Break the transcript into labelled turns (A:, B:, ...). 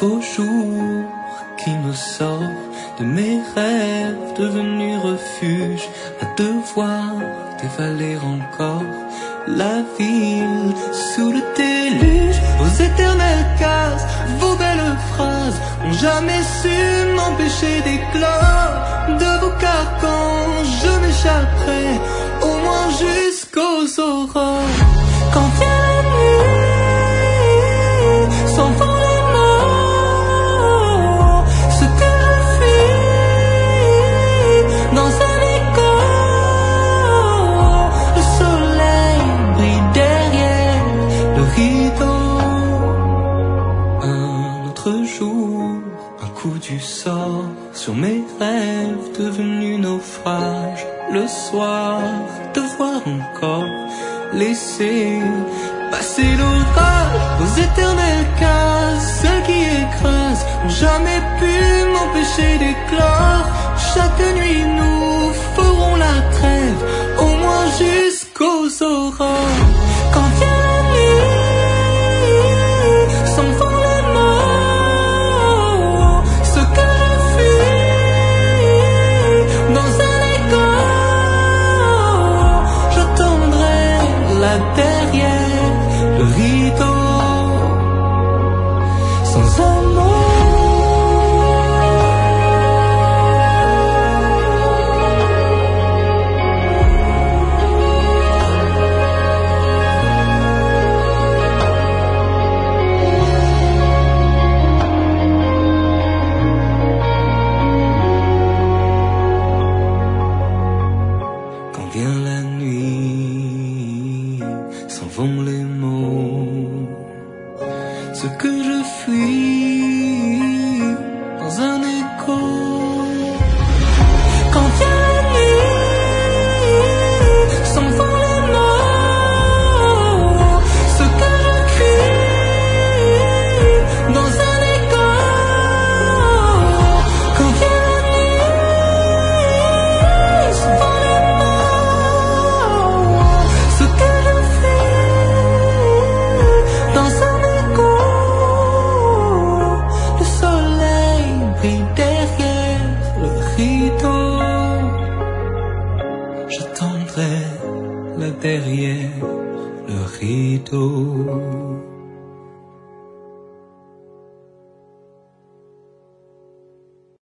A: faux jour qui me sort de mes rêves devenus refuge, à devoir dévaler encore la ville sous le déluge. Vos éternelles cases, vos belles phrases n'ont jamais su m'empêcher d'éclore de vos carcans. Je m'échapperai au moins jusqu'aux aurores. Quand vient la nuit, s'en vont les morts. Ce que je fuis dans un écho, le soleil brille derrière le rideau. Un autre jour, un coup du sort sur mes rêves devenus naufrages. Le soir, devoir encore laisser passer l'orage. Vos éternelles cases, celles qui écrasent, n'ont jamais pu m'empêcher d'éclore. Chaque nuit nous ferons la trêve, au moins jusqu'aux aurores. Quand vient la nuit, s'en vont les morts. Ce que je fuis dans un écho, j'attendrai là derrière le rideau, sans un mot. Quand vient la nuit, s'en vont les mots. Ce que je fuis dans un écho. Quand vient la nuit, s'en vont les mots. Ce que je fuis dans un écho. Quand vient la nuit, s'en vont les mots. Ce que je fuis dans un écho, le soleil brille derrière le rideau. J'attendrai là derrière le rideau.